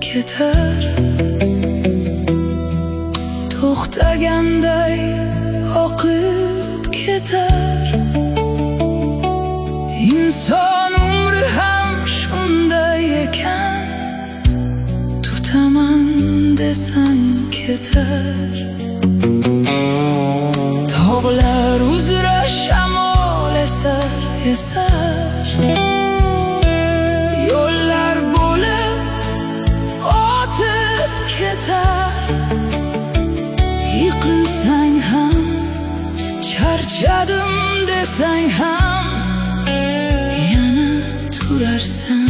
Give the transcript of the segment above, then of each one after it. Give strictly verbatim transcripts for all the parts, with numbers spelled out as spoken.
ketar, to'xtaganday oqib ketar. Inson umri ham shunday ekan, tutaman desang ketar. Tog'lar uzra shamol esar, esar. Yo'llar bo'lib o'tib ketar. Yiqilsang ham, charchadim desang ham, yana turarsan.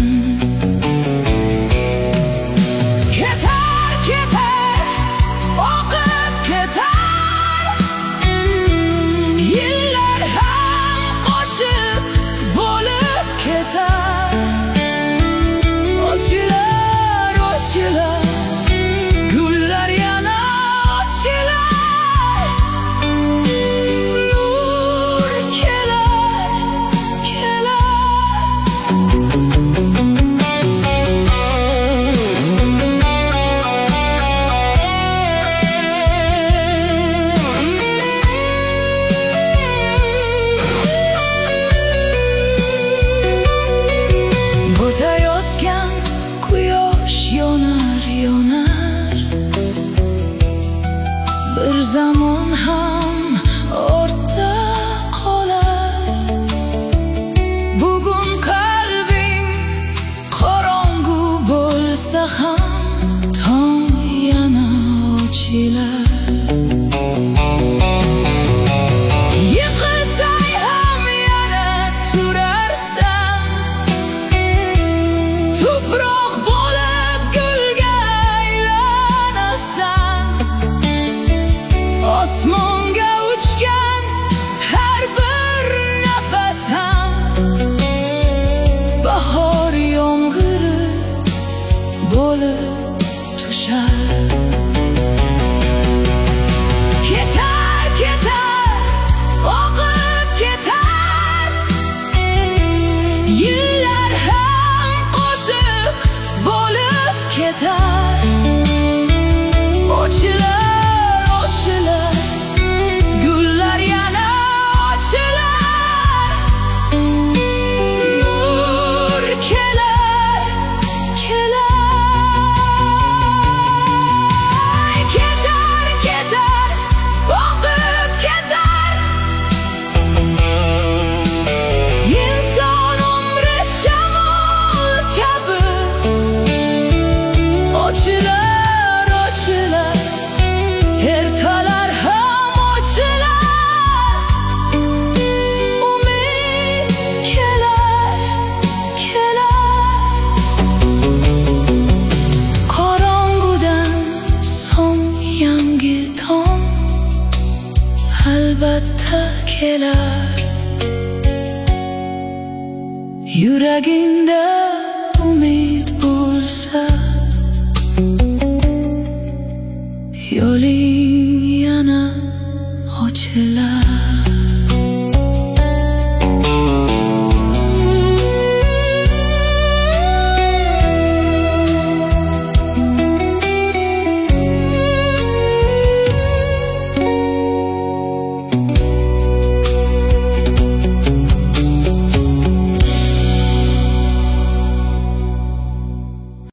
Ketar, ketar, oqib ketar. Yillar ham qo'shib bo'lib ketar. Ochilar, ochilar, gullar yana ochilar. Nur kelar, kelar. Botayotgan quyosh yonar, yonar. Bir zamon ham ortda qolar. Bugun qalbing qorong'u bo'lsa ham, tong yana ochilar. Yiqilsang ham yana turarsan. Tuproq bo'lib gulga aylanasan. Osmonga uchgan har bir nafas ham bahor yomg'iri bo'lib tushar. Ketar, ketar, oqib ketar. Yillar ham qo'shib bo'lib ketar. Ochilar, ochilar, gullar yana ochilar. Nur kelar, kelar. Ketar, ketar, oqib ketar. Inson umri shamol kabi. Ochilar, ochilar, ertalar ham ochilar. Umid kelar, kelar. Qorong'udan so'ng yangi tong albatta kelar. Yuragingda umid bo'lsa, yo'ling yana ochilar.